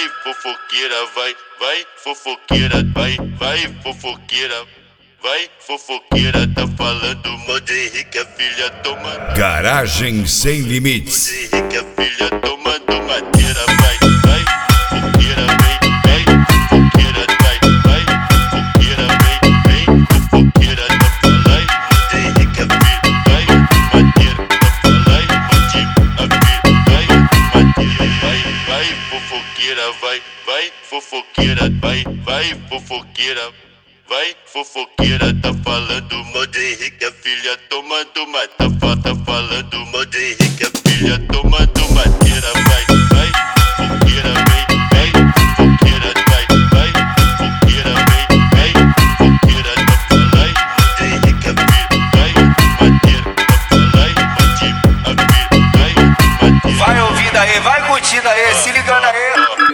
vai fofoqueira, vai fofoqueira, vai fofoqueira, vai fofoqueira, tá falando mal de Henrique, a filha tomando. Garagem Sem Limites. Henrique, a filha tomando madeira, vai fofoqueira, vem fofoqueira, vai fofoqueira, vem fofoqueira, tá falando de Henrique, a filha, vai madeira, tá falando a filha, vai fofoqueira, vai fofoqueira, vai fofoqueira, vai fofoqueira, tá falando mal de Henrique, a filha tomando mata, tá falando mal de Henrique, a filha tomando madeira, vai fofoqueira, vem fofoqueira, vai fofoqueira, vem fofoqueira, tá falando de Henrique, a filha, vai madeira, tá falando a filha, vai madeira. Vai ouvindo aí, vai curtindo aí, se ligando aí.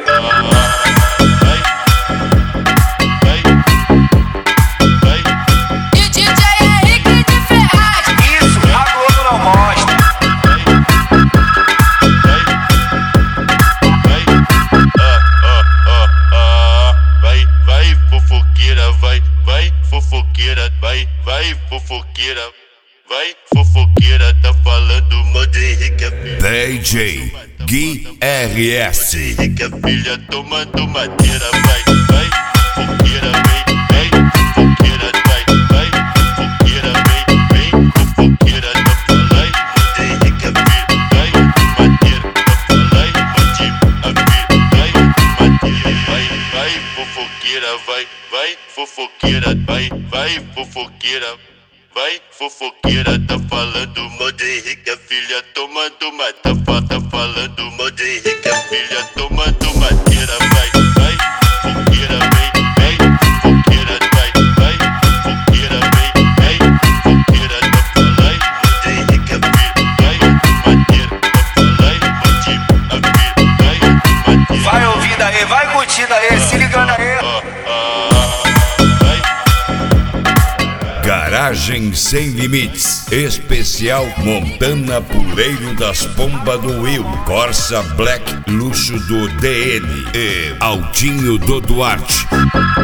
Fofoqueira, vai fofoqueira, vai fofoqueira, tá falando mal de Henrique, a filha. DJ Gui RS. Henrique, a filha tomando madeira, vai fofoqueira, vem fofoqueira, vai fofoqueira, vem fofoqueira, tá falando de Henrique, a filha, vai madeira, tá falando a filha, vai madeira, vai fofoqueira, vai fofoqueira, vai fofoqueira, vai fofoqueira, tá falando mal de Henrique, a filha tomando mata, tá falando mal de Henrique, a filha tomando madeira, vai fofoqueira, vem fofoqueira, vai fofoqueira, vem fofoqueira, tá falando de Henrique, a filha, vai madeira, tá falando a filha, vai madeira. Vai ouvindo aí, vai curtindo aí, se ligando aí. Garagem Sem Limites. Especial Montana Puleiro das Pombas do Will. Corsa Black Luxo do DN. E Altinho do Duarte.